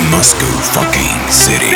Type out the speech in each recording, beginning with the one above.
Moscow fucking city.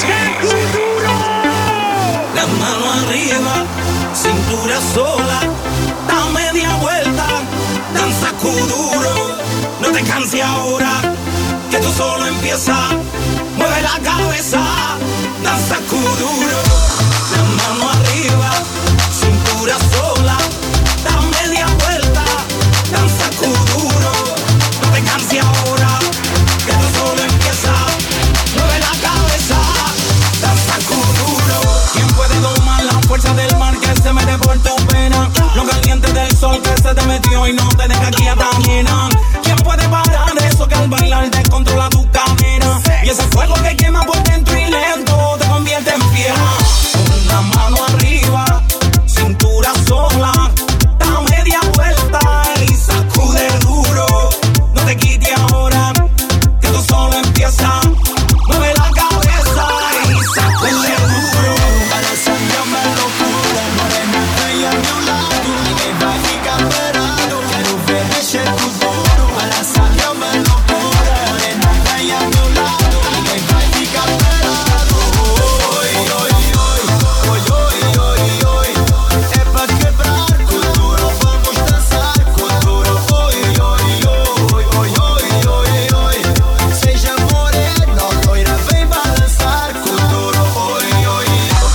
La mano arriba, cintura sola, da media vuelta, danza kuduro. No te canses ahora, que tú solo empiezas. Mueve la cabeza, danza kuduro. La mano arriba, cintura sola, da media vuelta, danza kuduro. No te canses ahora, que tú solo empiezas. Mueve la cabeza, danza kuduro. ¿Quién puede domar la fuerza del mar que se mete por tu pena? Lo caliente del sol que se te metió y no te deja aquí atajena. ¿Quién puede parar eso que al bailar descontrola tu cadera? Y ese fuego que quema por dentro y lento te convierte en fiera. Con la mano arriba, cintura sola, da media vuelta y sacude duro. No te quites ahora, que tú solo empiezas. Mueve la cabeza y sacude duro. Para sacarme locura, morena bella a mi lado. Ninguém vai ficar parado, quero ver mexer com duro. Para sacarme locura, morena bella a mi lado. Ninguém vai ficar parado. Oi, oi, oi, oi, oi, oi, oi. É pra quebrar com duro, vamos dançar com duro. Oi, oi, oi, oi, oi, oi, oi. Seja morena ou loira, vem balançar com duro. Oi, oi,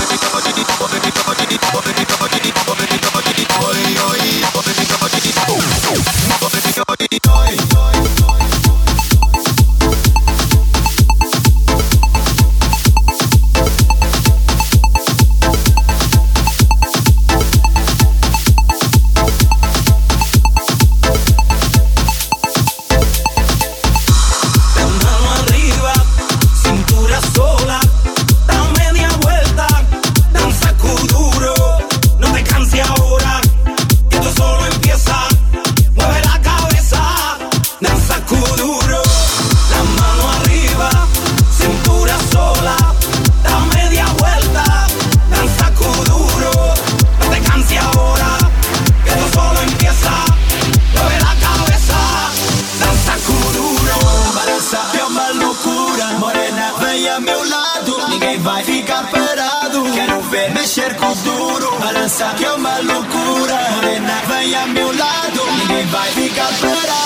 La mano arriba, cintura sola, da media vuelta, danza kuduro. No te canses ahora, que tú solo empiezas. Mueve la cabeza, danza kuduro. La mano arriba, cintura sola, da media vuelta, danza kuduro. No te canses ahora, que tú solo empiezas. Mueve la cabeza, danza kuduro. balança é uma loucura. Morena, vem a meu lado, ninguém vai ficar parado. Quero ver mexer com duro. Balança que é uma loucura. Morena, vem a meu lado, ninguém vai ficar parado.